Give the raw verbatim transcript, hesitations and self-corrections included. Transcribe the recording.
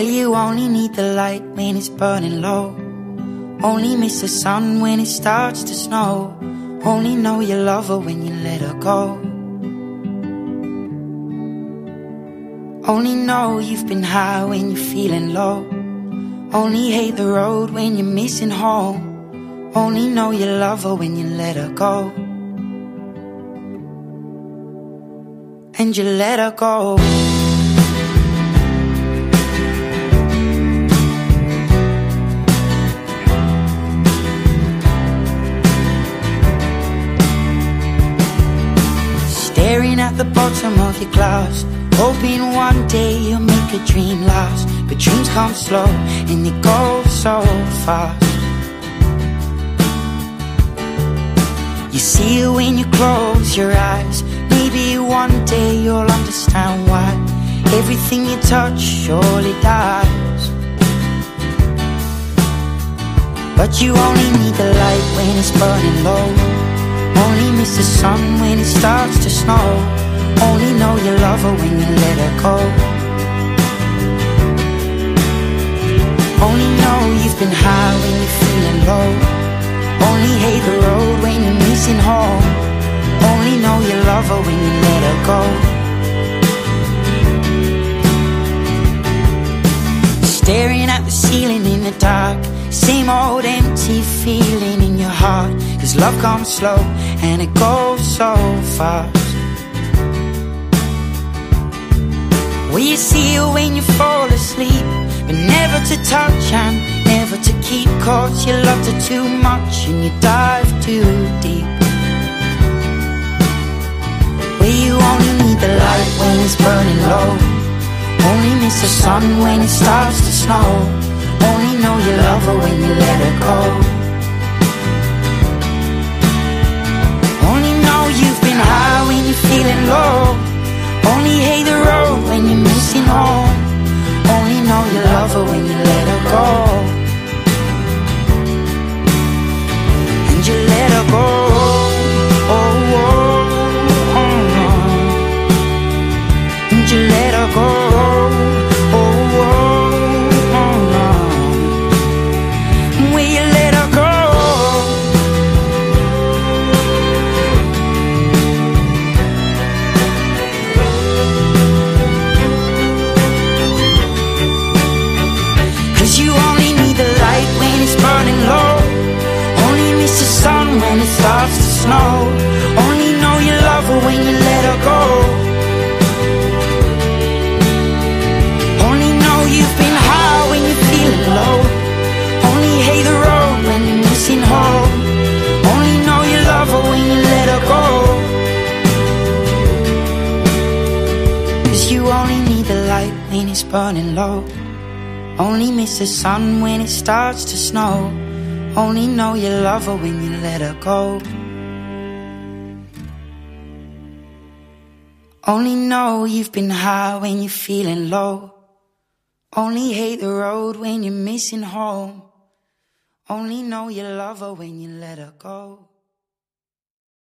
Well, you only need the light when it's burning low. Only miss the sun when it starts to snow. Only know you love her when you let her go. Only know you've been high when you're feeling low. Only hate the road when you're missing home. Only know you love her when you let her go. And you let her go. Staring at the bottom of your glass, hoping one day you'll make a dream last. But dreams come slow and they go so fast. You see it when you close your eyes. Maybe one day you'll understand why everything you touch surely dies. But you only need the light when it's burning low. Only miss the sun when it starts to snow. Only know you love her when you let her go. Only know you've been high when you're feeling low. Only hate the road when you're missing home. Only know you love her when you let her go. Staring at the ceiling in the dark, same old empty feeling in your heart. Cause love comes slow and it goes so fast. Will you see her when you fall asleep, but never to touch and never to keep? Cause you loved her too much and you dive too deep. Well, you only need the light when it's burning low. Only miss the sun when it starts to snow. Only know you love her when you let her go. Only know you've been high when you're feeling low. Only hate the road when you're missing home. Only know you love her when you let her go. And you let her go. Oh, oh, oh, oh. And you let her go. When it starts to snow, only know you love her when you let her go. Only know you've been high when you're feeling low. Only hate the road when you're missing home. Only know you love her when you let her go. Cause you only need the light when it's burning low. Only miss the sun when it starts to snow. Only know you love her when you let her go. Only know you've been high when you're feeling low. Only hate the road when you're missing home. Only know you love her when you let her go.